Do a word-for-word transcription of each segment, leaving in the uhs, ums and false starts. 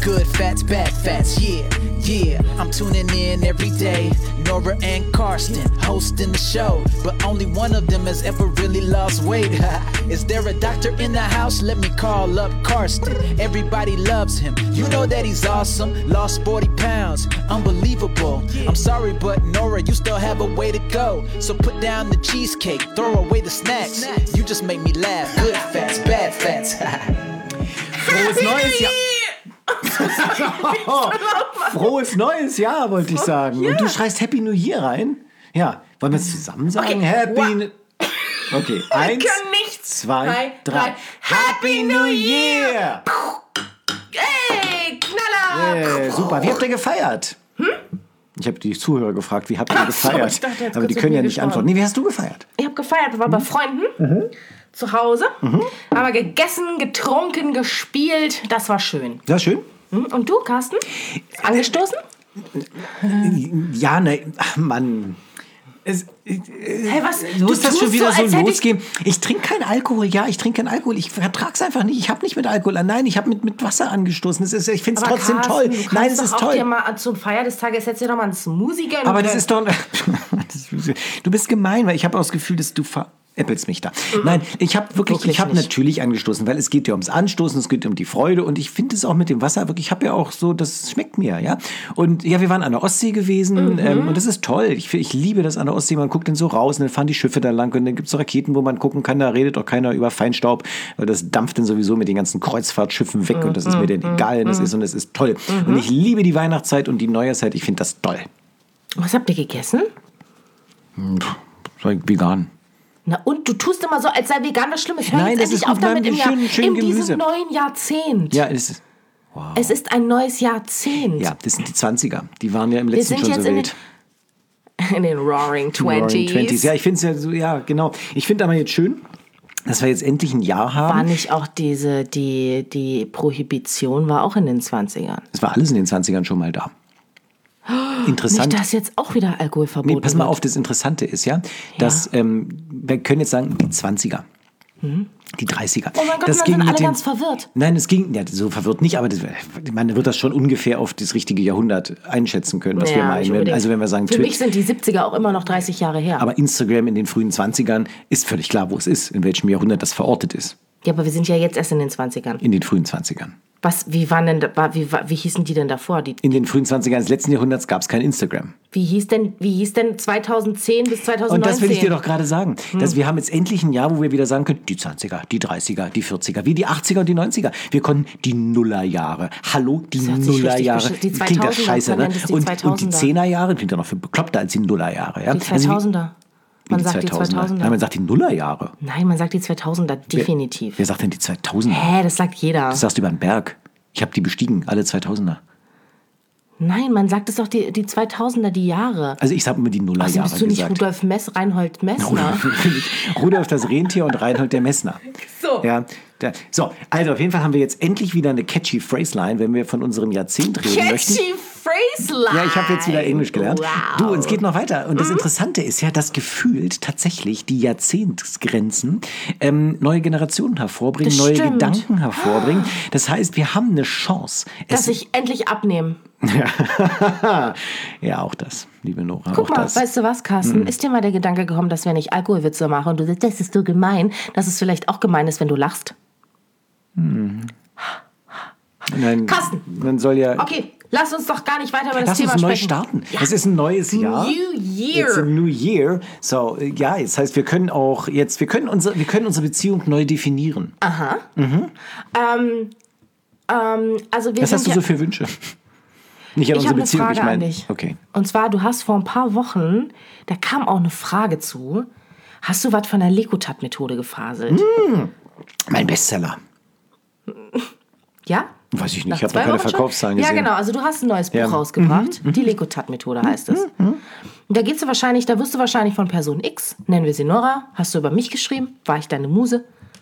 Good fats, bad fats, yeah, yeah. I'm tuning in every day. Nora and Karsten hosting the show, but only one of them has ever really lost weight. Is there a doctor in the house? Let me call up Karsten. Everybody loves him. You know that he's awesome. Lost forty pounds, unbelievable. I'm sorry, but Nora, you still have a way to go. So put down the cheesecake, throw away the snacks. You just make me laugh. Good fats, bad fats. Frohes neues Jahr. Frohes neues Jahr, wollte ich sagen. Ja. Und du schreist Happy New Year rein? Ja, wollen wir es zusammen sagen? Okay. Happy Wow. New... Okay, eins, können nichts. zwei, Drei, drei. drei. Happy New Year! Ey, Knaller! Äh, super, wie habt ihr gefeiert? Hm? Ich habe die Zuhörer gefragt, wie habt ihr Ach so, gefeiert? ich dachte, jetzt Aber kurz die mit können ja mir nicht gesprochen. antworten. Nee, wie hast du gefeiert? Ich habe gefeiert, wir waren bei Freunden zu Hause, haben wir gegessen, getrunken, gespielt. Das war schön. Ja, schön. Hm? Und du, Carsten? Angestoßen? Ja, ne, ach, Mann. Es, äh, Hey, was? muss das tust schon wieder so, so als hätte ich- losgehen? Ich, trinke keinen Alkohol, ja, ich trinke keinen Alkohol. Ich vertrag's einfach nicht. Ich habe nicht mit Alkohol. Nein, ich habe mit, mit Wasser angestoßen. Das ist, ich finde es Aber trotzdem Carsten, toll. Du kannst Nein, es doch ist auch toll. dir mal zum Feier des Tages jetzt dir doch mal einen Smoothie gönnen. Aber das ist doch. Du bist gemein, weil ich habe auch das Gefühl, dass du veräppelst mich da. Nein, ich habe wirklich, Wirklich ich habe nicht. natürlich angestoßen, weil es geht ja ums Anstoßen, es geht um die Freude und ich finde es auch mit dem Wasser wirklich, ich habe ja auch so, das schmeckt mir, ja. Und ja, wir waren an der Ostsee gewesen Mhm. ähm, und das ist toll. Ich, ich liebe das an der Ostsee, man guckt dann so raus und dann fahren die Schiffe da lang und dann gibt es so Raketen, wo man gucken kann, da redet auch keiner über Feinstaub, weil das dampft dann sowieso mit den ganzen Kreuzfahrtschiffen weg und das ist mir dann egal, das ist und das ist toll. Und ich liebe die Weihnachtszeit und die Neujahrszeit, ich finde das toll. Was habt ihr gegessen? So vegan. Na und, du tust immer so, als sei vegan was Schlimmes. Hör Nein, jetzt das endlich ist auf gut, damit nein, im Jahr, schön- schön in Gemüse. diesem neuen Jahrzehnt. Ja, es ist, Es ist ein neues Jahrzehnt. ja, das sind die zwanziger. Die waren ja im Wir letzten sind schon jetzt so in den, wild. in den Roaring Roaring Twenties. Twenties. Ja, ich finde es ja so, ja, genau. Ich finde aber jetzt schön, dass wir jetzt endlich ein Jahr War haben. nicht auch diese, die, die Prohibition war auch in den zwanzigern. Es war alles in den zwanzigern schon mal da. Interessant. Nicht, dass jetzt auch wieder Alkohol verboten Nee, pass mal wird. auf, das Interessante ist ja, dass ähm, wir können jetzt sagen, die zwanziger. Die dreißiger. Oh mein Gott, das dann ging sind mit alle dem, ganz verwirrt. Nein, es ging, ja, so verwirrt nicht, aber das, man wird das schon ungefähr auf das richtige Jahrhundert einschätzen können, was wir Ja, nicht meinen. Wenn, unbedingt. also wenn wir sagen, Für mich Twitch, sind die siebziger auch immer noch dreißig Jahre her. aber Instagram in den frühen zwanzigern ist völlig klar, wo es ist, in welchem Jahrhundert das verortet ist. ja, aber wir sind ja jetzt erst in den zwanzigern. In den frühen zwanzigern. Was, wie waren denn, da- war, wie, war- wie hießen die denn davor? Die, In den frühen zwanzigern des letzten Jahrhunderts gab es kein Instagram. wie hieß denn, wie hieß denn zweitausendzehn bis zweitausendneunzehn? Und das will ich dir doch gerade sagen. Hm. Dass wir haben jetzt endlich ein Jahr, wo wir wieder sagen können, die zwanziger, die dreißiger, die vierziger, wie die achtziger und die neunziger. Wir konnten die Nullerjahre. Hallo, die hört sich Nullerjahre. richtig besch- die Klingt ja zweitausender, scheiße, man ne? nennt es die Und, und die zweitausender. Zehnerjahre klingt ja noch viel bekloppter als die Nullerjahre. Ja? Die Also wie- zweitausender. wie Man sagt die zweitausender. Nein, man sagt die Nullerjahre. Nein, man sagt die zweitausender, definitiv. Wer sagt denn die zweitausender? Hä, das sagt jeder. Das sagst du über den Berg. Ich habe die bestiegen, alle zweitausender. Nein, man sagt es doch die, die zweitausender, die Jahre. Also ich habe immer die Also Nullerjahre bist du nicht gesagt. Rudolf Mess, Reinhold Messner? Rudolf das Rentier und Reinhold der Messner. So. Ja, der, so, also auf jeden Fall haben wir jetzt endlich wieder eine catchy Phraseline, wenn wir von unserem Jahrzehnt reden möchten. Catchy Phraseline. Ja, ich habe jetzt wieder Englisch gelernt. Wow. Du, und es geht noch weiter. Und das Interessante ist ja, dass gefühlt tatsächlich die Jahrzehntsgrenzen ähm, neue Generationen hervorbringen, Das neue stimmt. Gedanken hervorbringen. Das heißt, wir haben eine Chance. Dass Es, ich endlich abnehme. ja, auch das, liebe Nora, Guck auch mal, das. weißt du was, Carsten? Ist dir mal der Gedanke gekommen, dass wenn ich Alkoholwitze mache und du sagst, das ist so gemein, dass es vielleicht auch gemein ist, wenn du lachst? Nein, Carsten. man soll ja... Okay, lass uns doch gar nicht weiter über das Lass Thema uns neu sprechen. starten. Ja. Es ist ein neues Jahr. New Year. It's a new year. So, äh, ja, das heißt, wir können auch jetzt, wir können unsere, wir können unsere Beziehung neu definieren. Ähm, ähm, also wir Was sind hast du ja, so für Wünsche? Nicht an Ich unsere habe eine Beziehung, Frage ich meine. an dich. Okay. Und zwar, du hast vor ein paar Wochen, da kam auch eine Frage zu, hast du was von der Lekutat-Methode gefaselt? Hm. Mein Bestseller. Ja? Weiß ich nicht, Nach ich habe zwei noch keine Wochen schon? Verkaufszahlen Ja, gesehen. genau. Also du hast ein neues Buch Ja. Mhm. rausgebracht. Die Lekutat-Methode heißt es. Und da geht's du wahrscheinlich, da wirst du wahrscheinlich von Person X, nennen wir sie Nora, hast du über mich geschrieben, war ich deine Muse?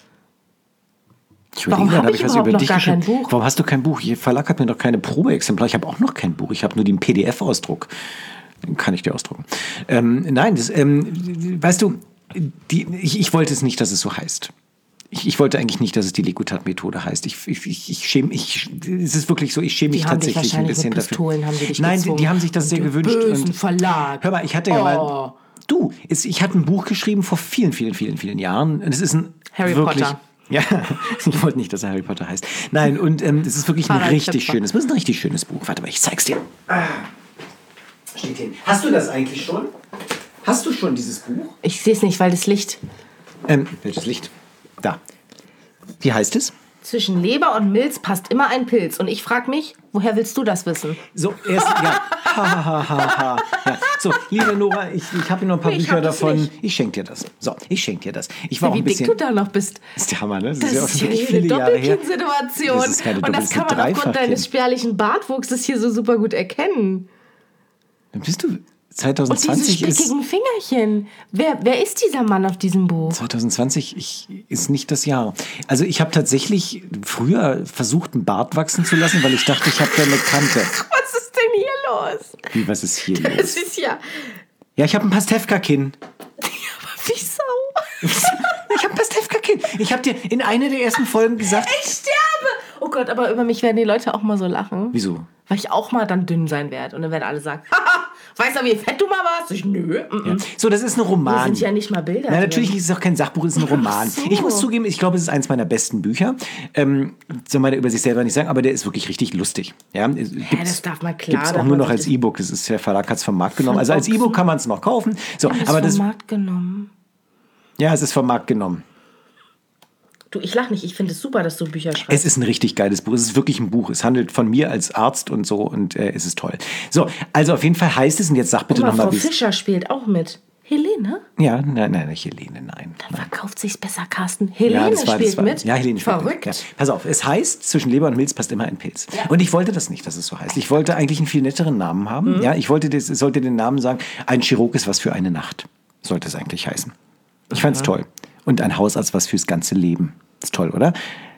Ich Warum überlege, hab hab ich was überhaupt über noch dich gar kein geschrieben? Buch? Warum hast du kein Buch? Ihr Verlag hat mir doch keine Probeexemplar. Ich habe auch noch kein Buch. Ich habe nur den P D F-Ausdruck. Den kann ich dir ausdrucken. Ähm, nein, das, ähm, weißt du, die, ich, ich wollte es nicht, dass es so heißt. Ich, ich wollte eigentlich nicht, dass es die Lekutat-Methode heißt. Ich, ich, ich, ich schäme mich. Es ist wirklich so, ich schäme mich Die haben dich tatsächlich ein wahrscheinlich bisschen mit Pistolen, dafür. haben die dich Nein, die, gezwungen. die haben sich das sehr Und den gewünscht. bösen Und Verlag. hör mal, ich hatte ja Oh. mal. Du, es, ich hatte ein Buch geschrieben vor vielen, vielen, vielen, vielen Jahren. Und es ist ein Harry wirklich, Potter. Ja, ich wollte nicht, dass er Harry Potter heißt. Nein, und ähm, es ist wirklich ein Harald richtig Schöpfer. schönes, es ist ein richtig schönes Buch. Warte mal, ich zeig's dir. Ah, steht hin. Hast du das eigentlich schon? Hast du schon dieses Buch? Ich sehe es nicht, weil das Licht Ähm, welches Licht? Da. Wie heißt es? zwischen Leber und Milz passt immer ein Pilz. Und ich frage mich, woher willst du das wissen? So, erst, ja. Ha, ha, ha, ha, ha. Ja. So, liebe Nora, ich, ich habe hier noch ein paar Nee, ich Bücher hab das davon. nicht. Ich schenke dir das. So, ich schenke dir das. Ich war auch Wie ein dick bisschen. du da noch bist. Das ist der Hammer, ne? Das, Das ist ja auch ist schon ja wirklich hier eine viele Jahre her. Doppelkinn-Situation. Das ist keine Und das Doppelkinn, kann man aufgrund Dreifachkinn. deines spärlichen Bartwuchses hier so super gut erkennen. Dann bist du Und zwanzig zwanzig diese ist. spickigen Fingerchen. Wer, wer ist dieser Mann auf diesem Buch? zwanzig zwanzig ich, ist nicht das Jahr. Also ich habe tatsächlich früher versucht, einen Bart wachsen zu lassen, weil ich dachte, ich habe da eine Kante. Was ist denn hier los? Wie, was ist hier Es los? ist ja... Ja, ich habe ein Pastewka-Kinn. Wie Sau. Ich habe ein Pastewka-Kinn. Ich habe dir in einer der ersten Folgen gesagt. Ich sterbe! Oh Gott, aber über mich werden die Leute auch mal so lachen. Wieso? Weil ich auch mal dann dünn sein werde. Und dann werden alle sagen, haha, weißt du, wie fett du mal warst? Ich, nö. Mm -mm. Ja. So, das ist ein Roman. Hier sind ja nicht mal Bilder. Na, drin. natürlich ist es auch kein Sachbuch, es ist ein Roman. so. Ich muss zugeben, ich glaube, es ist eins meiner besten Bücher. Ähm, soll man über sich selber nicht sagen, aber der ist wirklich richtig lustig. Ja, es Ja, gibt's- das darf man klar. Gibt es auch darf nur man noch sich als das- E-Book. Das ist der Verlag hat es vom Markt genommen. Also als Ochsen. E-Book kann man es noch kaufen. So, Das aber ist das, vom Markt genommen. ja, es ist vom Markt genommen. Du, ich lach nicht. Ich finde es super, dass du Bücher schreibst. Es ist ein richtig geiles Buch. Es ist wirklich ein Buch. Es handelt von mir als Arzt und so und äh, es ist toll. So, also auf jeden Fall heißt es, und jetzt sag bitte Guck mal, nochmal, Frau wie es. Fischer spielt auch mit. Helene? Ja, nein, nein, nicht Helene, nein. Dann verkauft sich's besser, Carsten. Helene das war- spielt das war- mit? Ja, Helene spielt Verrückt. mit. Ja. Pass auf, es heißt, zwischen Leber und Milz passt immer ein Pilz. Und ich wollte das nicht, dass es so heißt. Ich wollte eigentlich einen viel netteren Namen haben. Mhm. Ja, ich wollte, das, es sollte den Namen sagen, ein Chirurg ist was für eine Nacht. Sollte es eigentlich heißen. Ich fand's toll. Und ein Hausarzt was fürs ganze Leben. Ist toll, oder?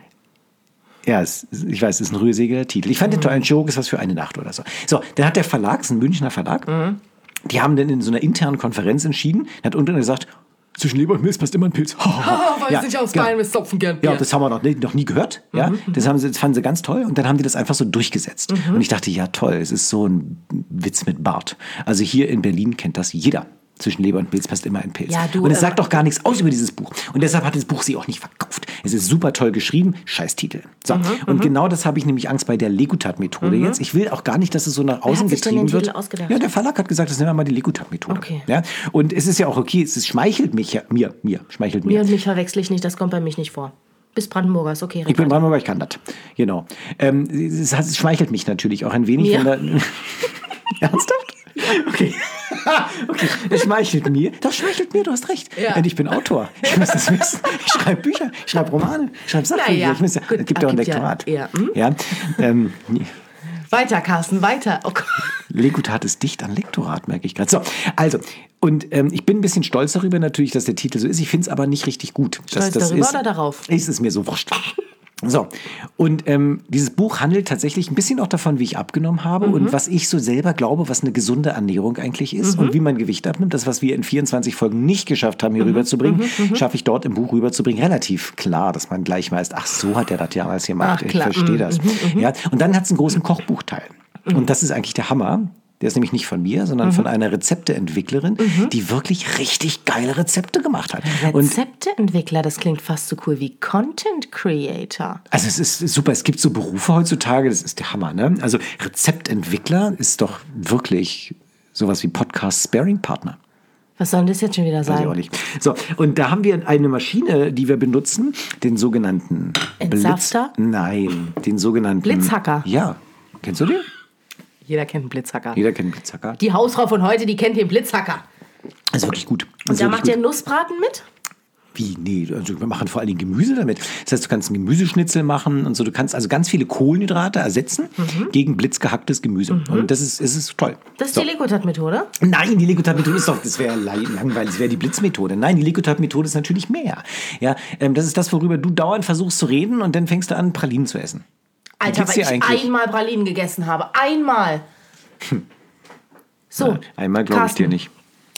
Ja, es, ich weiß, es ist ein rührseliger Titel. Ich fand den toll, ein Chirurg ist was für eine Nacht oder so. So, dann hat der Verlag, es ist ein Münchner Verlag, die haben dann in so einer internen Konferenz entschieden, hat unten gesagt, zwischen Leber und Milz passt immer ein Pilz. weiß nicht aus genau. Bein, wir stopfen gern Ja, Bier. das haben wir noch nie, noch nie gehört. Ja, das, haben sie, das fanden sie ganz toll. Und dann haben die das einfach so durchgesetzt. Und ich dachte, ja toll, es ist so ein Witz mit Bart. Also hier in Berlin kennt das jeder. Zwischen Leber und Pilz passt immer ein Pilz. Ja, du, und es äh, sagt doch gar nichts aus über dieses Buch. Und deshalb hat das Buch sie auch nicht verkauft. Es ist super toll geschrieben, scheiß Titel. So, und genau das habe ich nämlich Angst bei der Lekutat-Methode jetzt. Ich will auch gar nicht, dass es so nach außen hat sich denn getrieben den wird. Titel ausgedacht? Ja, der Verlag hat gesagt, das nennen wir mal die Lekutat-Methode. Okay. Ja, und es ist ja auch okay, es ist, schmeichelt mich ja, mir, mir, schmeichelt mir. Mir und mich verwechsel ich nicht, das kommt bei mich nicht vor. Bis Brandenburger ist okay. Ich bin Brandenburger, ich kann das. Genau. Ähm, es, hat- es schmeichelt mich natürlich auch ein wenig. Mir? Wenn da, ernsthaft? Okay. Okay, es schmeichelt mir. Das schmeichelt mir, du hast recht. Ja. Und ich bin Autor. Ich muss das wissen. Ich schreibe Bücher, ich schreibe Romane, ich schreibe Sachbücher. Na ja, Ich muss ja, gut, es gibt ja auch ein gibt ja- Lektorat. ja, hm? Ja, ähm, Weiter, Carsten, weiter. Oh Gott. Lekutat ist dicht an Lektorat, merke ich gerade. So, also, und ähm, ich bin ein bisschen stolz darüber natürlich, dass der Titel so ist. Ich finde es aber nicht richtig gut. Stolz dass das darüber ist, oder darauf? Ist es mir so wurscht. So, und ähm, dieses Buch handelt tatsächlich ein bisschen auch davon, wie ich abgenommen habe Mhm. und was ich so selber glaube, was eine gesunde Ernährung eigentlich ist Mhm. und wie man Gewicht abnimmt. Das, was wir in vierundzwanzig Folgen nicht geschafft haben, hier Mhm. rüberzubringen, schaffe ich dort im Buch rüberzubringen. Relativ klar, dass man gleich weiß, ach, so hat er das damals gemacht. Ach, Ich klar. verstehe Mhm, das. Ja, und dann hat es einen großen Kochbuchteil. Und das ist eigentlich der Hammer. Der ist nämlich nicht von mir, sondern von einer Rezepteentwicklerin, die wirklich richtig geile Rezepte gemacht hat. Und Rezepteentwickler, das klingt fast so cool wie Content Creator. also es ist super, es gibt so Berufe heutzutage, das ist der Hammer, ne? Also Rezeptentwickler ist doch wirklich sowas wie Podcast-Sparing-Partner. Was soll denn das jetzt schon wieder Weiß ich auch sein? nicht. So, und da haben wir eine Maschine, die wir benutzen, den sogenannten Entsafter? Blitz. Nein, den sogenannten Blitzhacker. Ja. Kennst du den? Jeder kennt einen Blitzhacker. Jeder kennt einen Blitzhacker. Die Hausfrau von heute, die kennt den Blitzhacker. Das ist wirklich gut. Das Und ist da wirklich macht der gut. Nussbraten mit? Wie? Nee, also wir machen vor allen Dingen Gemüse damit. Das heißt, du kannst einen Gemüseschnitzel machen und so. Du kannst also ganz viele Kohlenhydrate ersetzen gegen blitzgehacktes Gemüse. Und das ist, es ist toll. Das ist So. die Lekutat-Methode. Nein, die Lekutat-Methode ist doch, das wäre langweilig, das wäre die Blitzmethode. Nein, die Lekutat-Methode ist natürlich mehr. Ja, ähm, das ist das, worüber du dauernd versuchst zu reden und dann fängst du an, Pralinen zu essen. Wie Alter, geht's weil dir ich eigentlich? einmal Pralinen gegessen habe. Einmal. So. Ja, einmal glaube ich Carsten, dir nicht.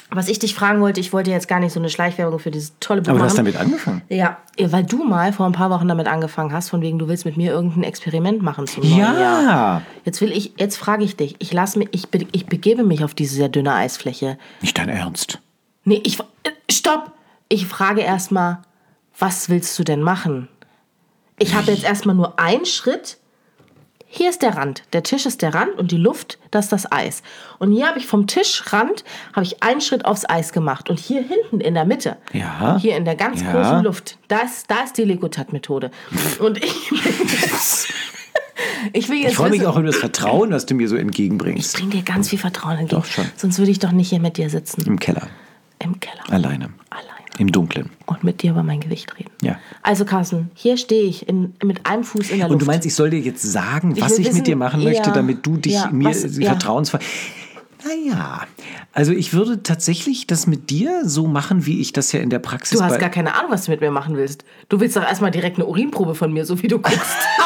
Was ich dich fragen wollte, ich wollte jetzt gar nicht so eine Schleichwerbung für dieses tolle Buch Aber du machen. hast damit angefangen? Ja, weil du mal vor ein paar Wochen damit angefangen hast, von wegen, du willst mit mir irgendein Experiment machen zum neuen Ja. Jahr. Jetzt will ich, jetzt frage ich dich, ich lass mich, ich, be- ich begebe mich auf diese sehr dünne Eisfläche. Nicht dein Ernst. Nee, ich, äh, stopp! Ich frage erstmal, was willst du denn machen? Ich habe jetzt erstmal nur einen Schritt. Hier ist der Rand. Der Tisch ist der Rand und die Luft, das ist das Eis. Und hier habe ich vom Tischrand habe ich einen Schritt aufs Eis gemacht. Und hier hinten in der Mitte, Ja. hier in der ganz Ja. großen Luft, da ist, da ist die Legotat-Methode. Und ich will jetzt, ich will jetzt Ich freue mich wissen- auch über das Vertrauen, was du mir so Ich entgegenbringst. bring dir ganz viel Vertrauen entgegen. Doch, schon. Sonst würde ich doch nicht hier mit dir sitzen. Im Keller. Im Keller. Alleine. Alleine. Im Dunkeln. Und mit dir über mein Gewicht reden. Ja. Also Carsten, hier stehe ich in, mit einem Fuß in der Luft. Und du meinst, ich soll dir jetzt sagen, Ich was will ich wissen, mit dir machen möchte, ja, damit du dich ja, mir was- ja. vertrauensvoll... Naja, also ich würde tatsächlich das mit dir so machen, wie ich das ja in der Praxis... Du hast bei- gar keine Ahnung, was du mit mir machen willst. Du willst doch erstmal direkt eine Urinprobe von mir, so wie du guckst.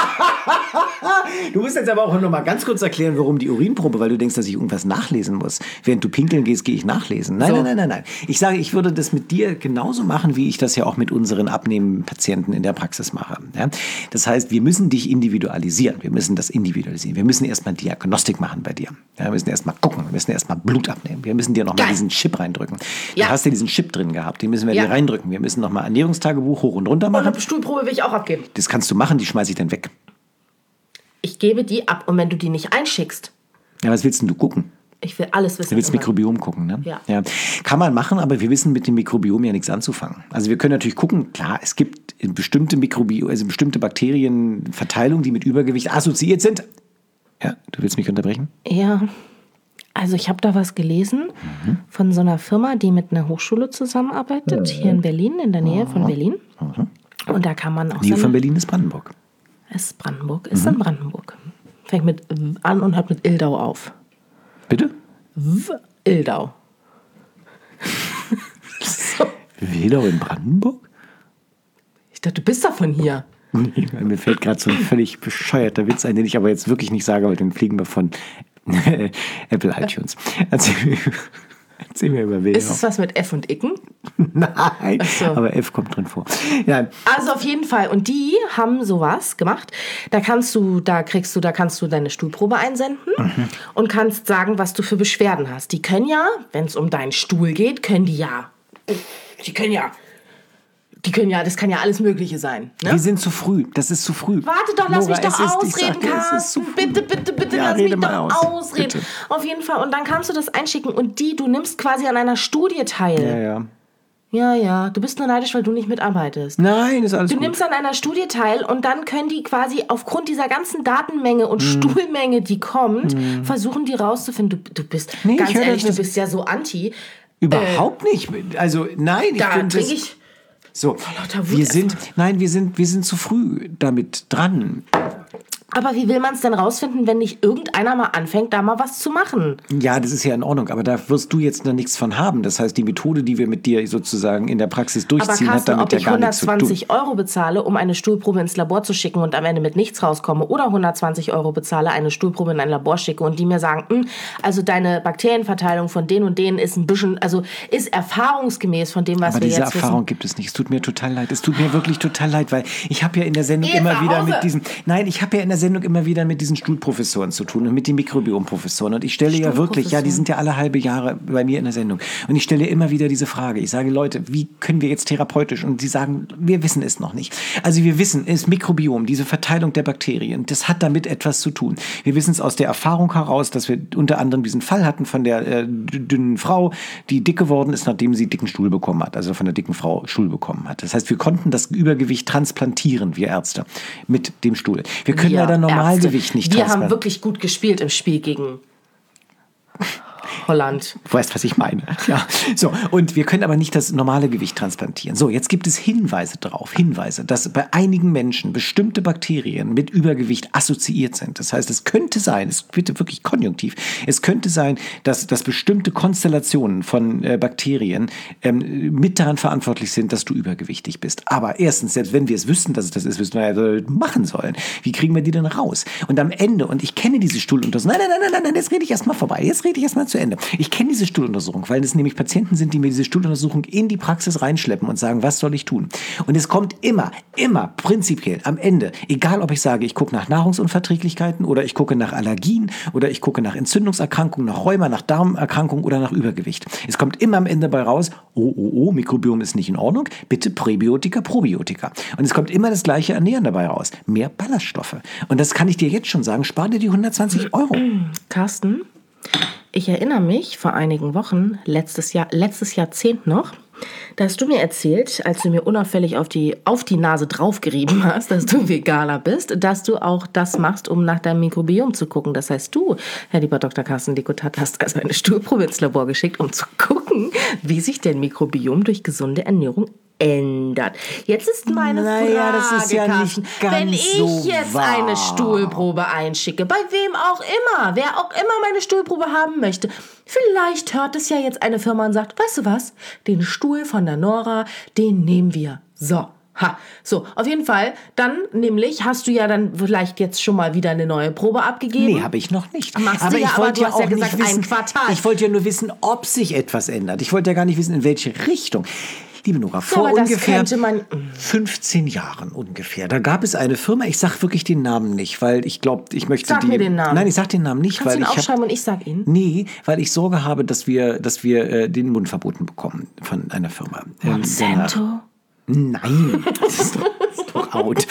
Du musst jetzt aber auch noch mal ganz kurz erklären, warum die Urinprobe, weil du denkst, dass ich irgendwas nachlesen muss. Während du pinkeln gehst, gehe ich nachlesen. Nein, So. nein, nein, nein, nein. Ich sage, ich würde das mit dir genauso machen, wie ich das ja auch mit unseren Abnehmpatienten in der Praxis mache. Ja? Das heißt, wir müssen dich individualisieren. Wir müssen das individualisieren. Wir müssen erstmal Diagnostik machen bei dir. Ja, wir müssen erstmal gucken. Wir müssen erstmal Blut abnehmen. Wir müssen dir noch mal Geil. diesen Chip reindrücken. Ja. Du hast ja diesen Chip drin gehabt. Den müssen wir Ja. dir reindrücken. Wir müssen noch mal Ernährungstagebuch hoch und runter Und machen. eine Stuhlprobe will ich auch abgeben. Das kannst du machen, die schmeiße ich dann weg. Ich gebe die ab. Und wenn du die nicht einschickst, Ja, was willst denn du gucken? ich will alles wissen. Du willst immer. Mikrobiom gucken, ne? Ja. Kann man machen, aber wir wissen mit dem Mikrobiom ja nichts anzufangen. Also wir können natürlich gucken, klar, es gibt bestimmte Mikrobiom, also bestimmte Bakterienverteilungen, die mit Übergewicht assoziiert sind. Ja, du willst mich unterbrechen? Ja, also ich habe da was gelesen Mhm. von so einer Firma, die mit einer Hochschule zusammenarbeitet, hier in Berlin, in der Nähe von Berlin. Und da kann man auch Die seine- von Berlin ist Brandenburg. ist Brandenburg, ist in Brandenburg. Fängt mit W an und hört mit Ildau auf. Bitte? W Ildau. So. Wildau in Brandenburg? Ich dachte, du bist doch von hier. Nee, mir fällt gerade so ein völlig bescheuerter Witz ein, den ich aber jetzt wirklich nicht sage, weil den fliegen wir von Apple iTunes. Erzähl mir, erzähl mir über Wildau. Ist es was mit F und Icken? Nein, Ach so. aber F kommt drin vor. Ja, Also auf jeden Fall. Und die haben sowas gemacht. Da kannst du, da kriegst du, da kannst du deine Stuhlprobe einsenden und kannst sagen, was du für Beschwerden hast. Die können ja, wenn es um deinen Stuhl geht, können die ja, die können ja, die können ja, das kann ja alles Mögliche sein. Ne? wir sind zu früh. Das ist zu früh. Warte doch, lass Nora, mich doch es ist- ich ausreden, sag dir, es ist zu Carsten. früh. Bitte, bitte, bitte, Ja, lass rede mich mal doch aus. ausreden. Bitte. Auf jeden Fall. Und dann kannst du das einschicken und die, du nimmst quasi an einer Studie teil. Ja, ja. Ja, ja. Du bist nur neidisch, weil du nicht mitarbeitest. Nein, ist alles Du gut. nimmst an einer Studie teil und dann können die quasi aufgrund dieser ganzen Datenmenge Mhm. und Stuhlmenge, die kommt, versuchen die rauszufinden. Du, du bist, Nee, ganz ich höre ehrlich, das- du bist ja so anti. Überhaupt nicht. Also nein, ich Da bin das, trinke ich. so. lauter Wut Wir sind, nein, wir sind, wir sind zu früh damit dran. Aber wie will man es denn rausfinden, wenn nicht irgendeiner mal anfängt, da mal was zu machen? Ja, das ist ja in Ordnung, aber da wirst du jetzt noch nichts von haben. Das heißt, die Methode, die wir mit dir sozusagen in der Praxis Aber durchziehen, hat Carsten, damit ob ja ich gar nichts zu tun. hundertzwanzig Euro bezahle, um eine Stuhlprobe ins Labor zu schicken und am Ende mit nichts rauskomme, oder hundertzwanzig Euro bezahle, eine Stuhlprobe in ein Labor schicke und die mir sagen, "Hm, also deine Bakterienverteilung von den und denen ist ein bisschen, also ist erfahrungsgemäß von dem, was Aber wir diese jetzt Erfahrung wissen. gibt es nicht. Es tut mir total leid. Es tut mir wirklich total leid, weil ich habe ja in der Sendung Geh immer nach wieder Hause. mit diesen, nein, ich habe ja in der Sendung immer wieder mit diesen Stuhlprofessoren zu tun und mit den Mikrobiomprofessoren. Und ich stelle ja wirklich, ja, die sind ja alle halbe Jahre bei mir in der Sendung. Und ich stelle immer wieder diese Frage. Ich sage, Leute, wie können wir jetzt therapeutisch? Und sie sagen, wir wissen es noch nicht. Also wir wissen, das Mikrobiom, diese Verteilung der Bakterien, das hat damit etwas zu tun. Wir wissen es aus der Erfahrung heraus, dass wir unter anderem diesen Fall hatten von der äh, dünnen Frau, die dick geworden ist, nachdem sie dicken Stuhl bekommen hat. Also von der dicken Frau Stuhl bekommen hat. Das heißt, wir konnten das Übergewicht transplantieren, wir Ärzte, mit dem Stuhl. Wir können Wir leider Normalgewicht Ärzte, nicht Wir transplantieren. haben wirklich gut gespielt im Spiel gegen Holland. Du weißt, was ich meine. Ja. So, und wir können aber nicht das normale Gewicht transplantieren. So, jetzt gibt es Hinweise darauf, Hinweise, dass bei einigen Menschen bestimmte Bakterien mit Übergewicht assoziiert sind. Das heißt, es könnte sein, es bitte wirklich konjunktiv, es könnte sein, dass, dass bestimmte Konstellationen von äh, Bakterien ähm, mit daran verantwortlich sind, dass du übergewichtig bist. Aber erstens, selbst wenn wir es wüssten, dass es das ist, wüssten wir ja, was wir machen sollen. Wie kriegen wir die denn raus? Und am Ende, und ich kenne diese Stuhluntersuchung, nein, nein, nein, nein, nein, jetzt rede ich erst mal vorbei, jetzt rede ich erst mal zu Ende. Ende. Ich kenne diese Stuhluntersuchung, weil es nämlich Patienten sind, die mir diese Stuhluntersuchung in die Praxis reinschleppen und sagen, was soll ich tun? Und es kommt immer, immer prinzipiell am Ende, egal ob ich sage, ich gucke nach Nahrungsunverträglichkeiten oder ich gucke nach Allergien oder ich gucke nach Entzündungserkrankungen, nach Rheuma, nach Darmerkrankungen oder nach Übergewicht. Es kommt immer am Ende bei raus, oh, oh, oh, Mikrobiom ist nicht in Ordnung, bitte Präbiotika, Probiotika. Und es kommt immer das gleiche Ernähren dabei raus, mehr Ballaststoffe. Und das kann ich dir jetzt schon sagen, spar dir die hundertzwanzig Euro. Carsten, ich erinnere mich vor einigen Wochen, letztes Jahr, letztes Jahrzehnt noch, da hast du mir erzählt, als du mir unauffällig auf die, auf die Nase draufgerieben hast, dass du Veganer bist, dass du auch das machst, um nach deinem Mikrobiom zu gucken. Das heißt, du, Herr lieber Doktor Carsten Likotat, hast also eine Stuhlprobe ins Labor geschickt, um zu gucken, wie sich dein Mikrobiom durch gesunde Ernährung ändert. Jetzt ist meine Naja, Frage, das ist ja Carsten, nicht ganz wenn ich so jetzt wahr. eine Stuhlprobe einschicke, bei wem auch immer, wer auch immer meine Stuhlprobe haben möchte, vielleicht hört es ja jetzt eine Firma und sagt, weißt du was, den Stuhl von der Nora, den nehmen wir. So. Ha, so, auf jeden Fall, dann nämlich hast du ja dann vielleicht jetzt schon mal wieder eine neue Probe abgegeben. Nee, habe ich noch nicht. Machst aber du ja, ich aber wollte du ja hast auch ja gesagt, nicht wissen, ein Quartal. Ich wollte ja nur wissen, ob sich etwas ändert. Ich wollte ja gar nicht wissen, in welche Richtung. Liebe Nora, vor aber das ungefähr könnte man- fünfzehn Jahren ungefähr, da gab es eine Firma, ich sag wirklich den Namen nicht, weil ich glaube, ich möchte Sag die... mir den Namen. Nein, ich sag den Namen nicht, Kannst weil du ihn ich hab- aufschreiben und ich sag ihn? Nee, weil ich Sorge habe, dass wir, dass wir äh, den Mund verboten bekommen von einer Firma. Ähm, Monsanto? Nein, das ist doch, das ist doch out.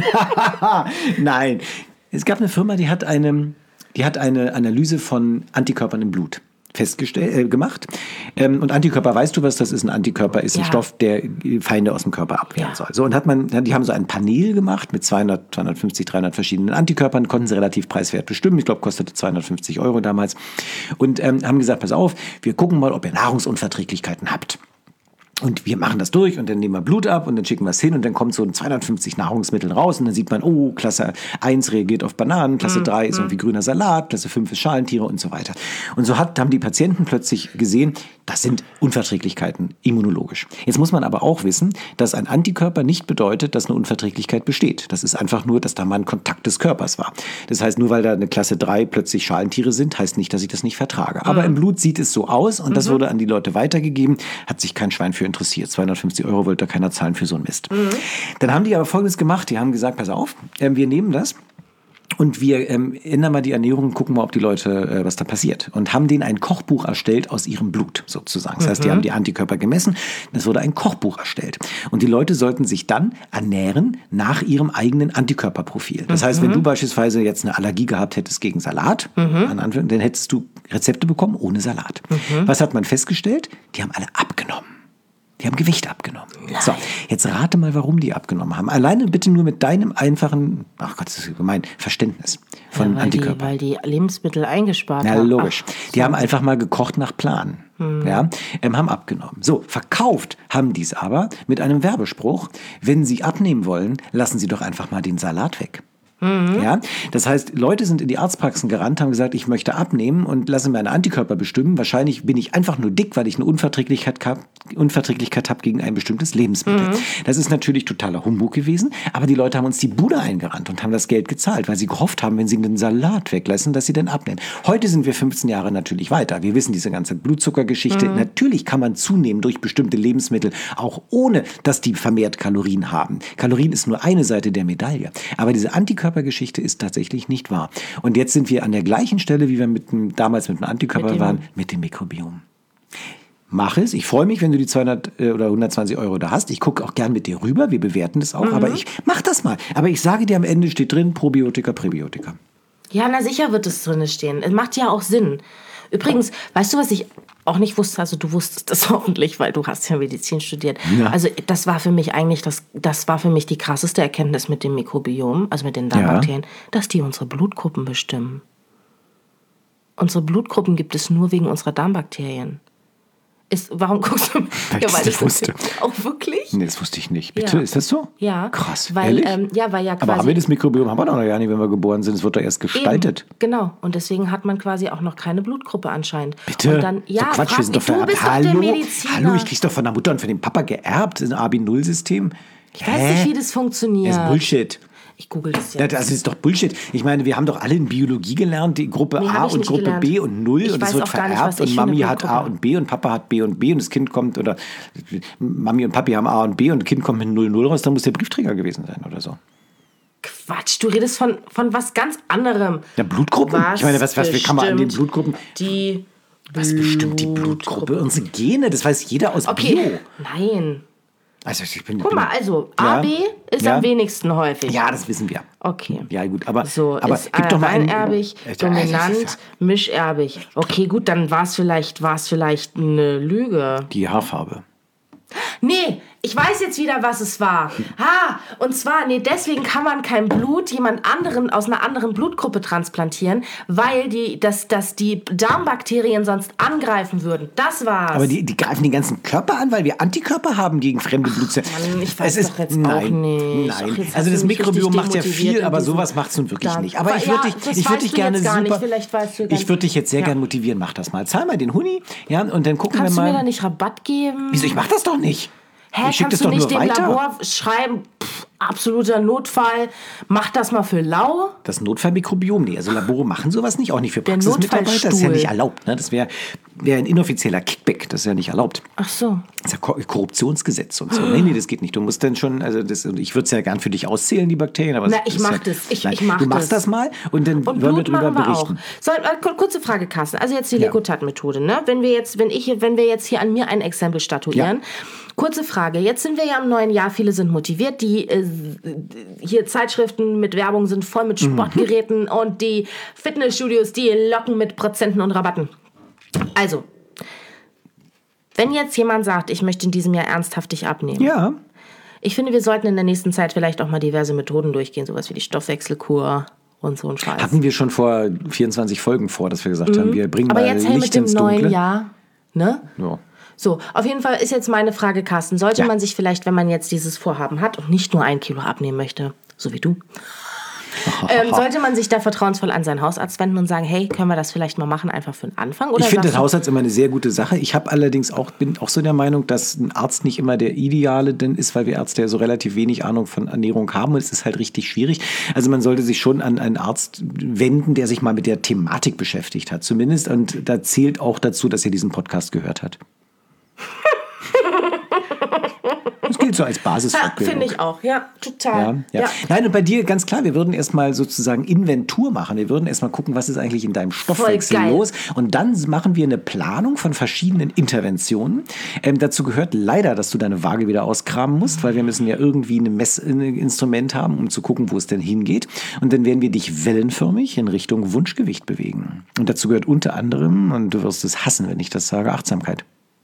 Nein, es gab eine Firma, die hat eine, die hat eine Analyse von Antikörpern im Blut festgestellt, äh, gemacht. Ähm, und Antikörper, weißt du was das ist? Ein Antikörper ist ein Ja. Stoff, der Feinde aus dem Körper abwehren Ja. soll. So, und hat man, die haben so ein Panel gemacht mit zweihundert, zweihundertfünfzig, dreihundert verschiedenen Antikörpern, konnten sie relativ preiswert bestimmen. Ich glaube, kostete zweihundertfünfzig Euro damals. Und ähm, haben gesagt, pass auf, wir gucken mal, ob ihr Nahrungsunverträglichkeiten habt. Und wir machen das durch und dann nehmen wir Blut ab und dann schicken wir es hin und dann kommt so ein zweihundertfünfzig Nahrungsmittel raus und dann sieht man, oh, Klasse eins reagiert auf Bananen, Klasse drei ist irgendwie grüner Salat, Klasse fünf ist Schalentiere und so weiter. Und so hat, haben die Patienten plötzlich gesehen, das sind Unverträglichkeiten immunologisch. Jetzt muss man aber auch wissen, dass ein Antikörper nicht bedeutet, dass eine Unverträglichkeit besteht. Das ist einfach nur, dass da mal ein Kontakt des Körpers war. Das heißt, nur weil da eine Klasse drei plötzlich Schalentiere sind, heißt nicht, dass ich das nicht vertrage. Aber im Blut sieht es so aus und das wurde an die Leute weitergegeben, hat sich kein Schwein für interessiert. zweihundertfünfzig Euro wollte da keiner zahlen für so einen Mist. Mhm. Dann haben die aber Folgendes gemacht. Die haben gesagt, pass auf, äh, wir nehmen das und wir ähm, ändern mal die Ernährung und gucken mal, ob die Leute, äh, was da passiert. Und haben denen ein Kochbuch erstellt aus ihrem Blut sozusagen. Das heißt, die haben die Antikörper gemessen. Es wurde ein Kochbuch erstellt. Und die Leute sollten sich dann ernähren nach ihrem eigenen Antikörperprofil. Das heißt, wenn du beispielsweise jetzt eine Allergie gehabt hättest gegen Salat, an Anfang, dann hättest du Rezepte bekommen ohne Salat. Was hat man festgestellt? Die haben alle abgenommen. Die haben Gewicht abgenommen. Nein. So, jetzt rate mal, warum die abgenommen haben. Alleine bitte nur mit deinem einfachen, ach Gott, das ist gemein, Verständnis von Ja, weil die, Antikörpern. weil die Lebensmittel eingespart Ja, haben. logisch. Ach, Die so. haben einfach mal gekocht nach Plan. Ja, ähm, haben abgenommen. So, verkauft haben die es aber mit einem Werbespruch, wenn Sie abnehmen wollen, lassen Sie doch einfach mal den Salat weg. Ja, das heißt, Leute sind in die Arztpraxen gerannt, haben gesagt, ich möchte abnehmen und lasse mir eine Antikörper bestimmen. Wahrscheinlich bin ich einfach nur dick, weil ich eine Unverträglichkeit habe Unverträglichkeit hab gegen ein bestimmtes Lebensmittel. Mhm. Das ist natürlich totaler Humbug gewesen, aber die Leute haben uns die Bude eingerannt und haben das Geld gezahlt, weil sie gehofft haben, wenn sie den Salat weglassen, dass sie dann abnehmen. Heute sind wir fünfzehn Jahre natürlich weiter. Wir wissen diese ganze Blutzuckergeschichte. Mhm. Natürlich kann man zunehmen durch bestimmte Lebensmittel, auch ohne, dass die vermehrt Kalorien haben. Kalorien ist nur eine Seite der Medaille. Aber diese Antikörpergeschichte ist tatsächlich nicht wahr. Und jetzt sind wir an der gleichen Stelle, wie wir mit dem, damals mit dem Antikörper Mit dem- waren, mit dem Mikrobiom. Mach es. Ich freue mich, wenn du die zweihundert äh, oder hundertzwanzig Euro da hast. Ich gucke auch gern mit dir rüber. Wir bewerten das auch. Mhm. Aber ich mach das mal. Aber ich sage dir, am Ende steht drin Probiotika, Präbiotika. Ja, na sicher wird es drin stehen. Es macht ja auch Sinn. Übrigens, weißt du, was ich auch nicht wusste? Also du wusstest das hoffentlich, weil du hast ja Medizin studiert. Ja. Also das war für mich eigentlich, das, das war für mich die krasseste Erkenntnis mit dem Mikrobiom, also mit den Darmbakterien, dass die unsere Blutgruppen bestimmen. Unsere Blutgruppen gibt es nur wegen unserer Darmbakterien. Ist, warum guckst du? Weil ich das nicht wusste. Auch wirklich? Nee, das wusste ich nicht. Bitte, Ja. ist das so? Ja. Krass, Weil, ehrlich? ähm, ja, weil ja quasi. Aber haben wir das Mikrobiom, haben wir doch noch gar nicht, wenn wir geboren sind. Es wird doch erst gestaltet. Eben, genau. Und deswegen hat man quasi auch noch keine Blutgruppe anscheinend. Bitte? Und dann, ja, so Quatsch, frag wir sind mich, doch du vererbt. bist doch Hallo? der Mediziner. Hallo, ich krieg's doch von der Mutter und von dem Papa geerbt. Das ist ein A B null System. Ich weiß nicht, wie das funktioniert. Das ist Bullshit. Ich google das Ja, jetzt. das ist doch Bullshit. Ich meine, wir haben doch alle in Biologie gelernt, die Gruppe Nee, A hab ich und nicht Gruppe gelernt. B und null Ich und es weiß wird auch gar nicht, vererbt was ich und für eine Mami hat A Blutgruppe und B und Papa hat B und B und das Kind kommt oder Mami und Papi haben A und B und das Kind kommt mit null null raus, dann muss der Briefträger gewesen sein oder so. Quatsch, du redest von, von was ganz anderem. Ja, Blutgruppen? Was Ich meine, was, was wie kann man an den bestimmt Blutgruppen... Die Was bestimmt die Blutgruppe? Unsere Gene, das weiß jeder aus Okay, Bio. nein. Also ich bin, Guck bin, mal, also A B Ja. ist Ja. am wenigsten häufig. Ja, das wissen wir. Okay. Ja, gut, aber, So, aber ist gib doch mal einen... reinerbig, Äh, dominant, mischerbig. Okay, gut, dann war es vielleicht, war's vielleicht eine Lüge. Die Haarfarbe. Nee, ich weiß jetzt wieder, was es war. Ha, und zwar, nee, deswegen kann man kein Blut jemand anderen aus einer anderen Blutgruppe transplantieren, weil die, dass, dass die Darmbakterien sonst angreifen würden. Das war's. Aber die, die greifen den ganzen Körper an, weil wir Antikörper haben gegen fremde Blutzellen. Mann, ich weiß Es ist, doch jetzt nein, auch nicht. Ach, Nein, jetzt hast also du das mich Mikrobiom richtig macht ja demotiviert viel, in aber diesem sowas macht es nun wirklich Darm. nicht. Aber Aber ich würde ja, dich, das ich würde weißt dich du gerne jetzt gar nicht. super... Vielleicht weißt du ganz- ich würde dich jetzt sehr Ja. gerne motivieren. Mach das mal. Zahl mal den Huni, ja, und dann gucken Kannst wir du mal... mir da nicht Rabatt geben? Wieso, ich mach das doch nicht. Hä, ich schick das kannst du doch nicht nur dem weiter. Labor schreiben, pff, absoluter Notfall, mach das mal für lau? Das Notfallmikrobiom, nee, also Labore machen sowas nicht, auch nicht für Der Praxismitarbeiter. Das ist ja Notfallstuhl. nicht erlaubt. Ne? Das wäre wär ein inoffizieller Kickback, das ist ja nicht erlaubt. Ach so. Das ist ja Ko- Korruptionsgesetz und so. Nee, nee, das geht nicht. Du musst dann schon, also das, ich würde es ja gern für dich auszählen, die Bakterien. Aber Na, das ich ist mach ja, das. Ich- nein, ich mach Du machst das. das mal und dann Und wollen wir Blut drüber machen wir auch. berichten. So, äh, kur- kurze Frage, Carsten. Also jetzt die Ja. Lekutat-Methode, ne? Wenn wir jetzt, wenn ich, wenn wir jetzt hier an mir ein Exempel statuieren. Kurze Frage. Jetzt sind wir ja im neuen Jahr. Viele sind motiviert. Die äh, hier Zeitschriften mit Werbung sind voll mit Sportgeräten Mhm. und die Fitnessstudios, die locken mit Prozenten und Rabatten. Also, wenn jetzt jemand sagt, ich möchte in diesem Jahr ernsthaftig abnehmen. Ja, Ich finde, wir sollten in der nächsten Zeit vielleicht auch mal diverse Methoden durchgehen, sowas wie die Stoffwechselkur und so ein Scheiß. hatten wir schon vor vierundzwanzig Folgen vor, dass wir gesagt haben, wir bringen Aber mal jetzt hey, Licht mit dem ins neuen Dunkle. Jahr, ne? Ja. So, auf jeden Fall ist jetzt meine Frage, Carsten, sollte Ja. man sich vielleicht, wenn man jetzt dieses Vorhaben hat und nicht nur ein Kilo abnehmen möchte, so wie du, ähm, sollte man sich da vertrauensvoll an seinen Hausarzt wenden und sagen, hey, können wir das vielleicht mal machen, einfach für den Anfang? Oder Ich finde sagst das du- Hausarzt immer eine sehr gute Sache. Ich habe allerdings auch, bin auch so der Meinung, dass ein Arzt nicht immer der Ideale denn ist, weil wir Ärzte ja so relativ wenig Ahnung von Ernährung haben und es ist halt richtig schwierig. Also man sollte sich schon an einen Arzt wenden, der sich mal mit der Thematik beschäftigt hat, zumindest. Und da zählt auch dazu, dass er diesen Podcast gehört hat. Das gilt so als Ja, Basisfortbildung. finde ich auch, ja, total. Ja, ja. Nein, und bei dir ganz klar, wir würden erstmal sozusagen Inventur machen. Wir würden erstmal gucken, was ist eigentlich in deinem Stoffwechsel geil. los. Und dann machen wir eine Planung von verschiedenen Interventionen. Ähm, dazu gehört leider, dass du deine Waage wieder auskramen musst, weil wir müssen ja irgendwie ein Messinstrument haben, um zu gucken, wo es denn hingeht. Und dann werden wir dich wellenförmig in Richtung Wunschgewicht bewegen. Und dazu gehört unter anderem, und du wirst es hassen, wenn ich das sage, Achtsamkeit.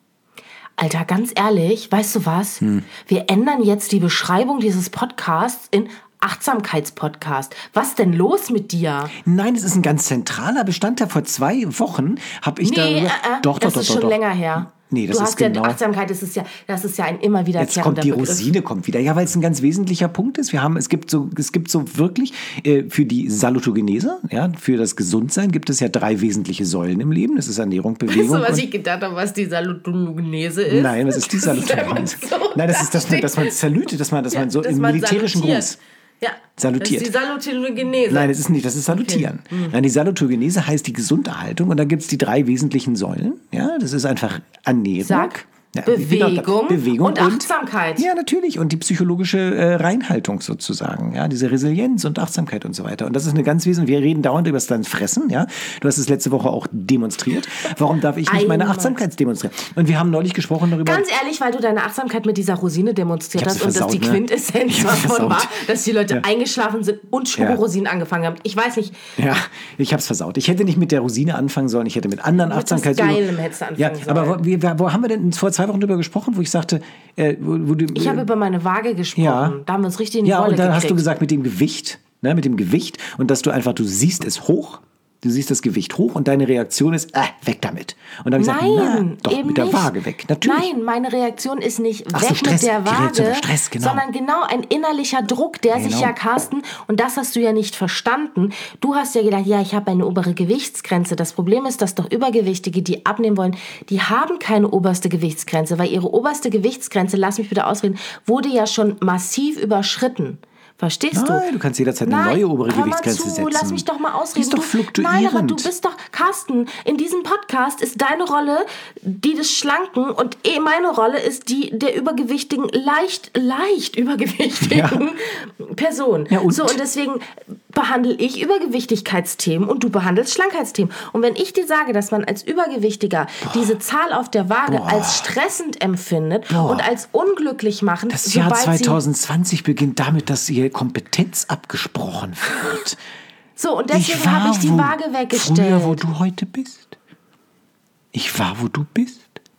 Alter, ganz ehrlich, weißt du was? Hm. Wir ändern jetzt die Beschreibung dieses Podcasts in Achtsamkeitspodcast. Was denn los mit dir? Nein, es ist ein ganz zentraler Bestandteil. Vor zwei Wochen habe ich Nee, darüber... äh, äh, doch, das doch, ist doch, schon doch. länger her. Nee, das du ist hast genau... ja Achtsamkeit, das ist ja, das ist ja ein immer Jetzt wiederkehrender kommt die Begriff. Rosine kommt wieder. Ja, weil es ein ganz wesentlicher Punkt ist. Wir haben, es gibt so, es gibt so wirklich äh, für die Salutogenese, ja, für das Gesundsein gibt es ja drei wesentliche Säulen im Leben. Das ist Ernährung, Bewegung. Weißt du, was und ich gedacht habe, was die Salutogenese ist? Nein, was ist die Salutogenese? So Nein, das ist, dass man, dass man salütet, dass man, dass man so dass im man militärischen salutiert. Gruß. Ja, Salutiert. das ist die Salutogenese. Nein, das ist nicht, das ist Salutieren. Nein, die Salutogenese heißt die Gesunderhaltung und da gibt es die drei wesentlichen Säulen. Ja, das ist einfach Ernährung. Sag, Ja, Bewegung, genau, Bewegung und Achtsamkeit. Ja, natürlich. Und die psychologische äh, Reinhaltung sozusagen. Ja, diese Resilienz und Achtsamkeit und so weiter. Und das ist eine ganz wesentliche. Wir reden dauernd über das dann Fressen. Ja, du hast es letzte Woche auch demonstriert. Warum darf ich nicht meine Einmal. Achtsamkeit demonstrieren? Und wir haben neulich gesprochen darüber. Ganz ehrlich, weil du deine Achtsamkeit mit dieser Rosine demonstriert Ich hab hast sie und dass versaut, die ne? Quintessenz Ich hab sie davon war, versaut. dass die Leute Ja. eingeschlafen sind und Schokorosinen angefangen haben. Ich weiß nicht, Ja, ich hab's versaut. Ich hätte nicht mit der Rosine anfangen sollen, ich hätte mit anderen Mit was Achtsamkeitsübungen. Geilem hättest du anfangen Ja, aber wo, sollen. wie, wo haben wir denn vor zwei Wochen drüber gesprochen, wo ich sagte, äh, wo, wo du, ich habe über meine Waage gesprochen. Ja. Da haben wir uns richtig in die ja, Wolle und dann gekriegt. hast du gesagt mit dem Gewicht, ne, mit dem Gewicht und dass du einfach, du siehst es hoch, du siehst das Gewicht hoch und deine Reaktion ist, äh, weg damit. Und dann habe ich gesagt, Nein, na, doch eben mit der nicht. Waage weg. Natürlich. Nein, meine Reaktion ist nicht Ach weg so, Stress. mit der Die Reaktion Waage, auf Stress, genau. sondern genau ein innerlicher Druck, der sich Genau. ja, Carsten, und das hast du ja nicht verstanden. Du hast ja gedacht, ja, ich habe eine obere Gewichtsgrenze. Das Problem ist, dass doch Übergewichtige, die abnehmen wollen, die haben keine oberste Gewichtsgrenze, weil ihre oberste Gewichtsgrenze, lass mich bitte ausreden, wurde ja schon massiv überschritten. Verstehst Nein, du? du kannst jederzeit eine neue obere hör mal Gewichtsgrenze zu, setzen. Lass mich doch mal ausreden. Die ist doch Du- fluktuierend. Nein, aber du bist doch, Carsten, in diesem Podcast ist deine Rolle die des Schlanken und eh meine Rolle ist die der übergewichtigen, leicht, leicht übergewichtigen Person. Ja, und? So, und deswegen behandle ich Übergewichtigkeitsthemen und du behandelst Schlankheitsthemen. Und wenn ich dir sage, dass man als Übergewichtiger diese Zahl auf der Waage Boah. als stressend empfindet Boah. und als unglücklich machend, Das Jahr sobald sie- zwanzig zwanzig beginnt damit, dass ihr Kompetenz abgesprochen wird. So, und deswegen war, habe ich die wo- Waage weggestellt. Früher, wo du heute bist. Ich war, wo du bist.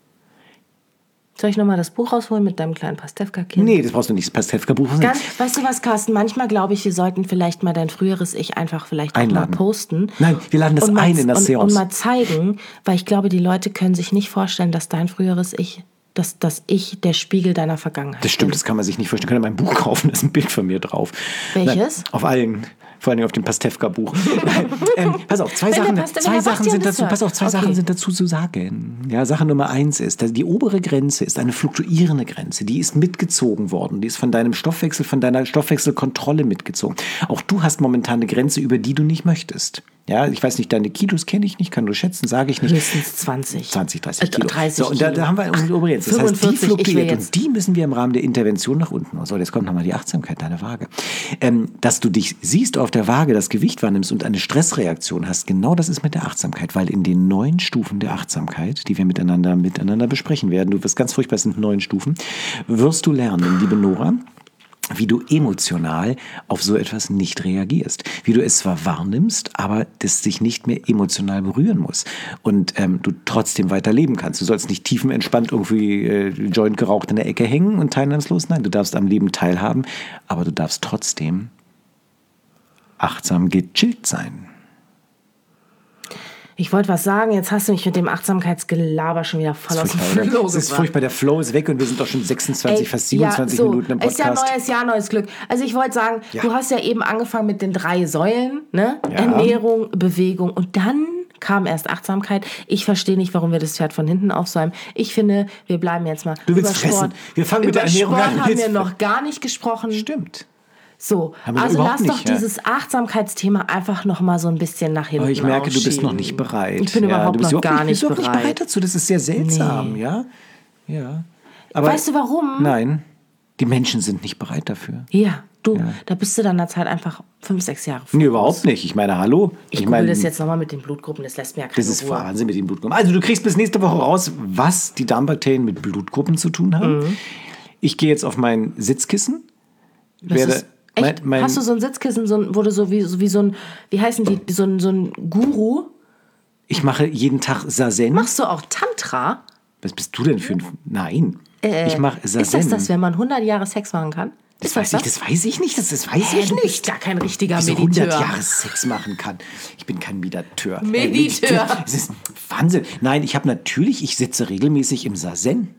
Soll ich nochmal das Buch rausholen mit deinem kleinen Pastewka-Kind? Nee, das brauchst du nicht, das Pastewka-Buch. Ganz, weißt du was, Carsten? Manchmal glaube ich, wir sollten vielleicht mal dein früheres Ich einfach vielleicht auch mal Einladen. posten. Nein, wir laden das und mal, ein in das und, Seance. und mal zeigen, weil ich glaube, die Leute können sich nicht vorstellen, dass dein früheres Ich, dass das Ich der Spiegel deiner Vergangenheit Das stimmt, ist. das kann man sich nicht vorstellen. Könnt ihr mein Buch kaufen, da ist ein Bild von mir drauf. Welches? Nein, auf allen. Vor allem auf dem Pastewka-Buch. ähm, pass auf, zwei Wenn der Sachen, Past- wenn zwei der Sachen Bastian sind das dazu. hört. Pass auf, zwei Okay. Sachen sind dazu zu sagen. Ja, Sache Nummer eins ist, dass die obere Grenze ist eine fluktuierende Grenze. Die ist mitgezogen worden. Die ist von deinem Stoffwechsel, von deiner Stoffwechselkontrolle mitgezogen. Auch du hast momentan eine Grenze, über die du nicht möchtest. Ja, ich weiß nicht, deine Kilos kenne ich nicht, kann nur schätzen, sage ich nicht. Höchstens zwanzig. zwanzig, dreißig Äh, Kilo. dreißig so, und da, Kilo. da haben wir unsere obere Grenze. Das heißt, die fünfundvierzig, ich will fluktuiert jetzt- und die müssen wir im Rahmen der Intervention nach unten. So, jetzt kommt nochmal die Achtsamkeit, deine Waage. Ähm, dass du dich siehst auf der Waage, das Gewicht wahrnimmst und eine Stressreaktion hast, genau das ist mit der Achtsamkeit, weil in den neun Stufen der Achtsamkeit, die wir miteinander, miteinander besprechen werden, du wirst ganz furchtbar, es sind neun Stufen, wirst du lernen, liebe Nora, wie du emotional auf so etwas nicht reagierst. Wie du es zwar wahrnimmst, aber das dich nicht mehr emotional berühren muss. Und ähm, du trotzdem weiter leben kannst. Du sollst nicht tiefenentspannt irgendwie äh, Joint geraucht in der Ecke hängen und teilnahmslos. Nein, du darfst am Leben teilhaben, aber du darfst trotzdem achtsam gechillt sein. Ich wollte was sagen, jetzt hast du mich mit dem Achtsamkeitsgelaber schon wieder voll aus dem Furchtbar, oder? Flow Es ist gebracht. furchtbar, der Flow ist weg und wir sind doch schon sechsundzwanzig, Ey, fast siebenundzwanzig ja, so, Minuten im Ist ja Podcast. neues Jahr, neues Glück. Also ich wollte sagen, Ja. du hast ja eben angefangen mit den drei Säulen, ne? Ja. Ernährung, Bewegung und dann kam erst Achtsamkeit. Ich verstehe nicht, warum wir das Pferd von hinten aufsäumen. Ich finde, wir bleiben jetzt mal Du willst über fressen. Sport. Wir fangen mit über der Ernährung Sport an. Du haben willst wir noch gar nicht gesprochen. Stimmt. So, Haben wir also überhaupt lass doch nicht, ja. dieses Achtsamkeitsthema einfach noch mal so ein bisschen nach hinten Aber ich merke, du bist aufschieben. noch nicht bereit. Ich bin ja, überhaupt du bist noch überhaupt gar nicht, nicht du bist überhaupt bereit. nicht bereit dazu. Das ist sehr seltsam, Nee. ja? Ja. Aber Weißt du warum? Nein, die Menschen sind nicht bereit dafür. Ja, du, Ja. da bist du deiner Zeit einfach fünf, sechs Jahre Nee, voraus. überhaupt nicht. Ich meine, hallo. Ich, Ich google meine, das jetzt nochmal mit den Blutgruppen, das lässt mir ja keine das ist Ruhe. Wahnsinn mit den Blutgruppen. Also du kriegst bis nächste Woche raus, was die Darmbakterien mit Blutgruppen zu tun haben. Mhm. Ich gehe jetzt auf mein Sitzkissen. Das werde ist echt? mein, mein, Hast du so ein Sitzkissen, so ein, wo du so wie, so wie so ein, wie heißen die, so ein, so ein Guru? ich mache jeden Tag Sazen. Machst du auch Tantra? Was bist du denn für ein... Nein. Äh, ich mache Sazen. Ist das das, wenn man hundert Jahre Sex machen kann? Das Ist weiß ich, das weiß ich nicht. Das, das weiß Hä, ich du nicht. bist gar kein richtiger Wieso Mediteur. hundert Jahre Sex machen kann. Ich bin kein Mediteur. Äh, Mediteur. Es ist Wahnsinn. Nein, ich habe natürlich, ich sitze regelmäßig im Sazen.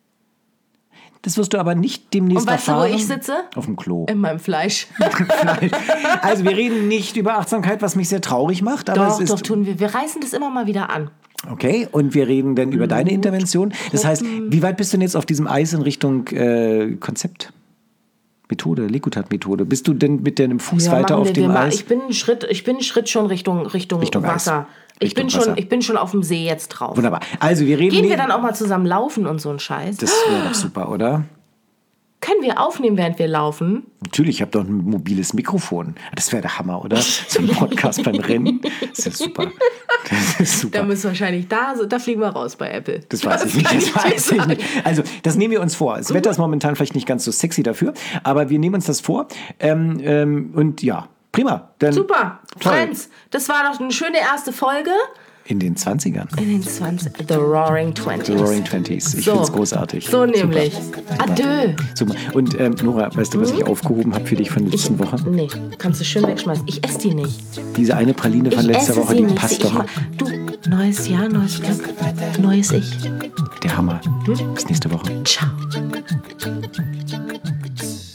Das wirst du aber nicht demnächst Und weißt du, wo erfahren. ich sitze? Auf dem Klo. In meinem Fleisch. Also wir reden nicht über Achtsamkeit, was mich sehr traurig macht. Aber Doch, es doch, ist, tun wir. Wir reißen das immer mal wieder an. okay, und wir reden dann über deine Intervention. Das heißt, wie weit bist du denn jetzt auf diesem Eis in Richtung äh, Konzept? Methode, Lekutat-Methode. Bist du denn mit deinem Fuß Ja, weiter machen auf wir, dem wir ma- Eis? Ich bin einen Schritt, ich bin einen Schritt schon Richtung, Richtung, Richtung Eis. Wasser. Ich Richtung bin, schon, Wasser. ich bin schon auf dem See jetzt drauf. Wunderbar. Also wir reden... Gehen wir ne- dann auch mal zusammen laufen und so ein Scheiß? Das wäre doch super, oder? Können wir aufnehmen, während wir laufen? Natürlich, ich habe doch ein mobiles Mikrofon. Das wäre der Hammer, oder? So ein Podcast beim Rennen. Das ist ja super. Das ist super. Da müssen wir wahrscheinlich da, da fliegen wir raus bei Apple. Das weiß ich nicht, kann das ich weiß dir ich nicht. Also, das nehmen wir uns vor. Das Wetter ist momentan vielleicht nicht ganz so sexy dafür, aber wir nehmen uns das vor. Ähm, ähm, und ja, prima. Dann Super, Toll. Friends, das war doch eine schöne erste Folge. In den zwanzigern. In den zwanzig, The Roaring Twenties. The Roaring Twenties. Ich So. finde es großartig. So nämlich. Adieu. Super. Und ähm, Nora, weißt du, was ich aufgehoben habe für dich von letzten Woche? Nee, kannst du schön wegschmeißen. Ich esse die nicht. Diese eine Praline von Ich letzter esse Woche, sie die nicht. passt Ich doch. ma- Du, neues Jahr, neues Glück, neues Ich. Der Hammer. Bis nächste Woche. Ciao.